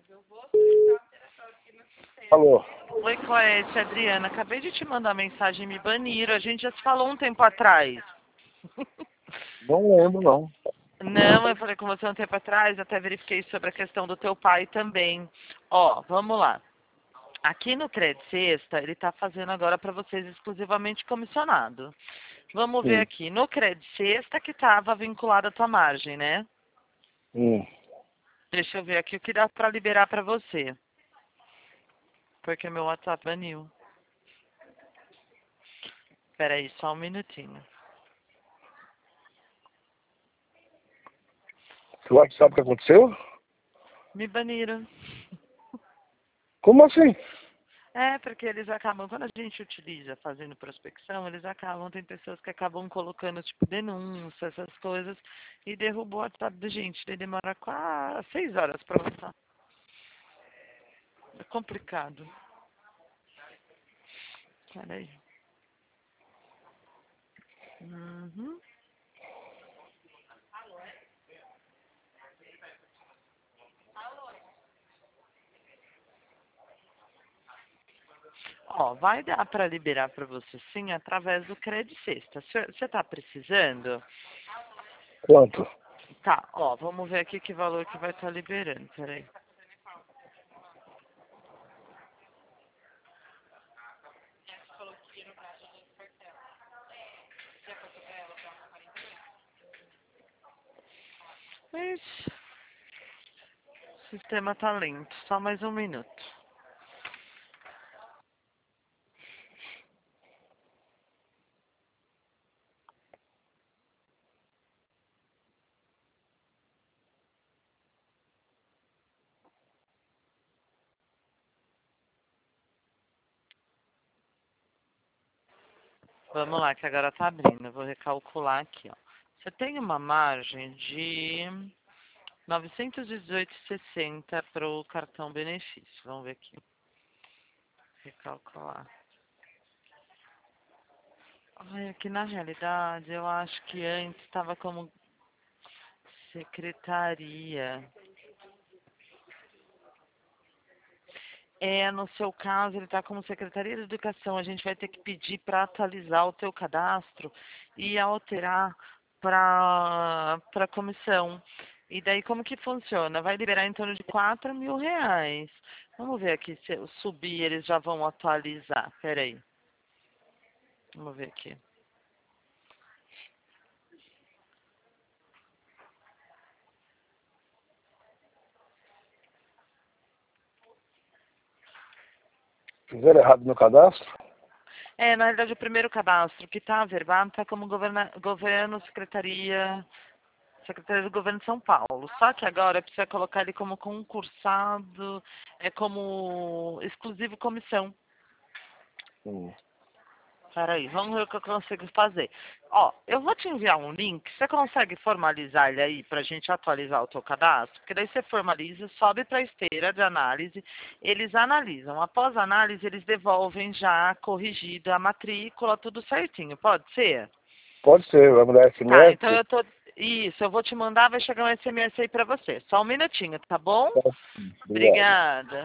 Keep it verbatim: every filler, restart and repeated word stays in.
Alô? Oi, Cleide, Adriana. Acabei de te mandar mensagem, me baniram. A gente já se falou um tempo atrás. Não lembro, não. Não, eu falei com você um tempo atrás, até verifiquei sobre a questão do teu pai também. Ó, vamos lá. Aqui no Cred Sexta, ele está fazendo agora para vocês exclusivamente comissionado. Vamos ver Sim. aqui. No Cred Sexta que estava vinculado à tua margem, né? Hum. Deixa eu ver aqui o que dá para liberar para você. Porque meu WhatsApp baniu. Espera aí, só um minutinho. Seu WhatsApp o que aconteceu? Me baniram. Como assim? É, porque eles acabam, quando a gente utiliza fazendo prospecção, eles acabam, tem pessoas que acabam colocando, tipo, denúncia, essas coisas, e derrubou o WhatsApp da gente. Daí demora quase seis horas pra voltar. É complicado. Peraí. Uhum. Ó, vai dar para liberar para você sim através do Cred Sexta. Você tá precisando? Quanto? Tá, ó, vamos ver aqui que valor que vai estar liberando. Peraí. Ixi, o sistema tá lento. Só mais um minuto. Vamos lá, que agora tá abrindo. Eu vou recalcular aqui, ó. Você tem uma margem de novecentos e dezoito e sessenta para o cartão benefício. Vamos ver aqui. Recalcular. Ai, aqui na realidade, eu acho que antes estava como secretaria. É, no seu caso, ele está como Secretaria de Educação. A gente vai ter que pedir para atualizar o teu cadastro e alterar para para comissão. E daí como que funciona? Vai liberar em torno de quatro mil reais. Vamos ver aqui se eu subir, eles já vão atualizar. Peraí. Vamos ver aqui. Fizeram errado no cadastro? É, na verdade, o primeiro cadastro que está averbado está como governa, governo, secretaria, secretaria do governo de São Paulo. Só que agora precisa colocar ele como concursado, é como exclusivo comissão. Hum. Peraí, vamos ver o que eu consigo fazer. Ó, eu vou te enviar um link, você consegue formalizar ele aí pra gente atualizar o teu cadastro? Porque daí você formaliza, sobe pra esteira de análise, eles analisam. Após a análise, eles devolvem já corrigido a matrícula, tudo certinho, pode ser? Pode ser, vai mudar Tá, S M S? então eu tô... Isso, eu vou te mandar, vai chegar um S M S aí pra você. Só um minutinho, tá bom? Tá. Obrigado. Obrigada.